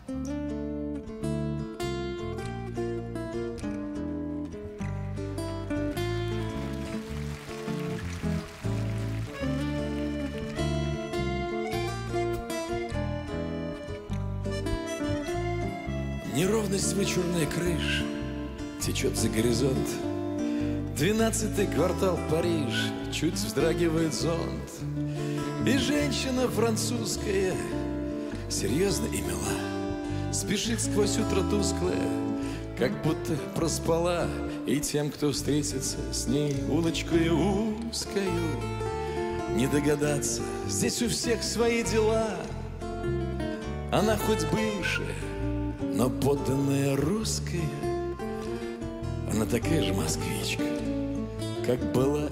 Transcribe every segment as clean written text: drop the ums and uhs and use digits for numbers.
Неровность вычурной крыш течет за горизонт. 12-й квартал Париж, чуть вздрагивает зонт. И женщина французская, серьезно и мила, спешит сквозь утро тусклое, как будто проспала. И тем, кто встретится с ней улочкою узкою, не догадаться, здесь у всех свои дела. Она хоть бывшая, но подданная русская, она такая же москвичка, как была.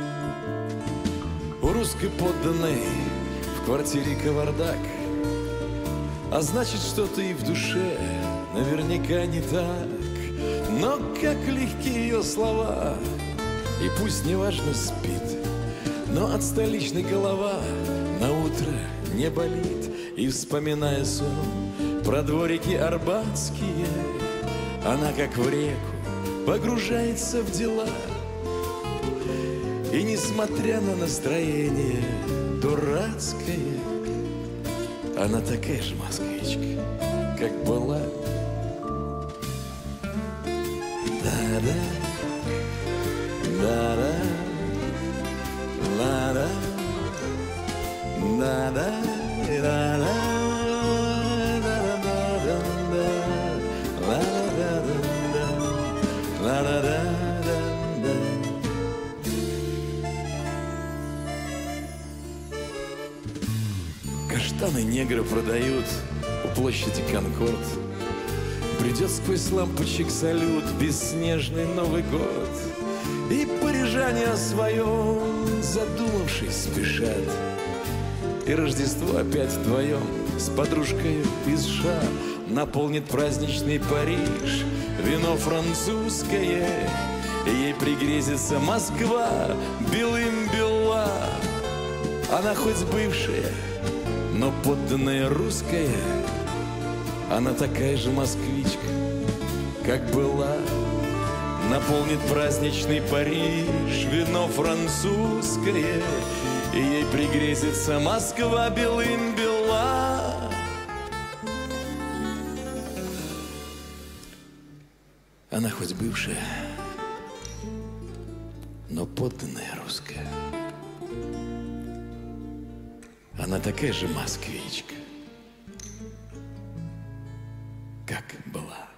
У русской подданной в квартире кавардак, а значит, что-то и в душе наверняка не так. Но как легки ее слова, и пусть неважно спит, но от столичной голова на утро не болит. И вспоминая сон про дворики арбатские, она как в реку погружается в дела. И несмотря на настроение дурацкое, она такая же москвичка, как была. Да-да, да-да, ла-да, да-да, да-да. Каштаны негры продают у площади Конкорд. Придет сквозь лампочек салют бесснежный Новый год. И парижане о своем задумавшись спешат. И Рождество опять вдвоем с подружкой из США наполнит праздничный Париж вино французское. И ей пригрезится Москва белым бела. Она хоть бывшая, но подданная русская, она такая же москвичка, как была. Наполнит праздничный Париж вино французское, и ей пригрезится Москва белым бела. Она хоть бывшая, но подданная русская, она такая же москвичка, как была.